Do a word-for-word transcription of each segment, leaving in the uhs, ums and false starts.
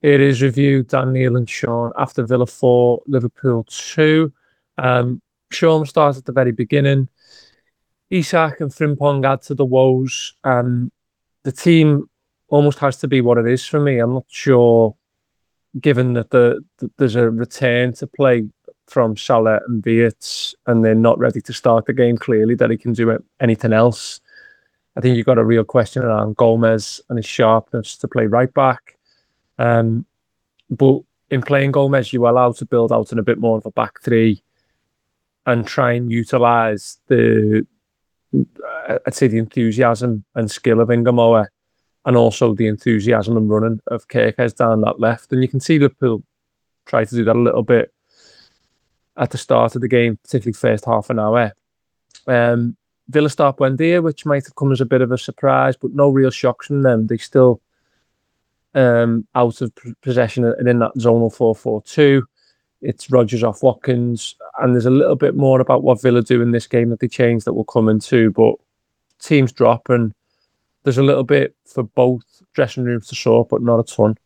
It is review, Dan, Neil and Sean. After Villa four, Liverpool two. Um, Sean starts at the very beginning. Isak and Frimpong add to the woes. Um, the team almost has to be what it is for me. I'm not sure, given that the, the there's a return to play from Salah and Viet, and they're not ready to start the game clearly, that he can do anything else. I think you've got a real question around Gomez and his sharpness to play right back. Um, but in playing Gomez, you are allowed to build out in a bit more of a back three and try and utilise the, I'd say, the enthusiasm and skill of Ingamoa, and also the enthusiasm and running of Kerkez down that left. And you can see Liverpool try to do that a little bit at the start of the game, particularly first half an hour. Um, Villa start Buendia, which might have come as a bit of a surprise, but no real shocks from them. They still um, out of possession and in that zonal four four two. It's Rodgers off Watkins, and there's a little bit more about what Villa do in this game that they change that will come into, but teams drop, and there's a little bit for both dressing rooms to sort, but not a ton.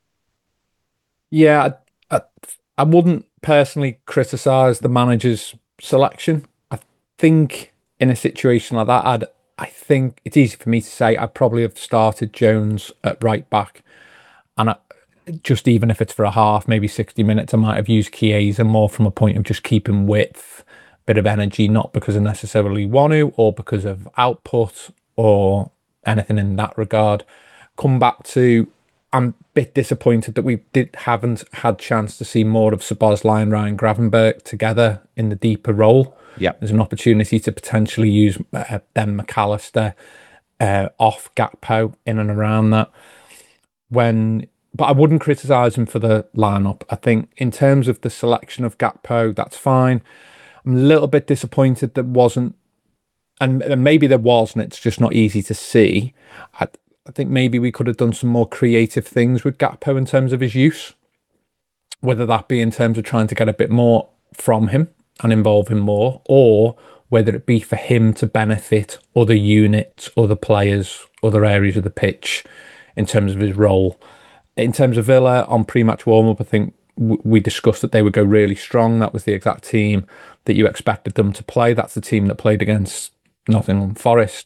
Yeah, I, I, I wouldn't personally criticise the manager's selection. I think in a situation like that, I'd I think it's easy for me to say I'd probably have started Jones at right back, and I, just even if it's for a half, maybe sixty minutes, I might have used Chiesa more from a point of just keeping width, bit of energy, not because I necessarily want to or because of output or anything in that regard. Come back to, I'm a bit disappointed that we did haven't had chance to see more of Szoboszlai and Ryan Gravenberch together in the deeper role. Yeah, there's an opportunity to potentially use uh, Ben McAllister uh, off Gakpo in and around that. When, but I wouldn't criticise him for the lineup. I think in terms of the selection of Gakpo, that's fine. I'm a little bit disappointed that wasn't, and, and maybe there was, and it's just not easy to see. I, I think maybe we could have done some more creative things with Gakpo in terms of his use, whether that be in terms of trying to get a bit more from him and involve him more, or whether it be for him to benefit other units, other players, other areas of the pitch in terms of his role. In terms of Villa, on pre-match warm-up, I think we discussed that they would go really strong. That was the exact team that you expected them to play. That's the team that played against Nottingham Forest.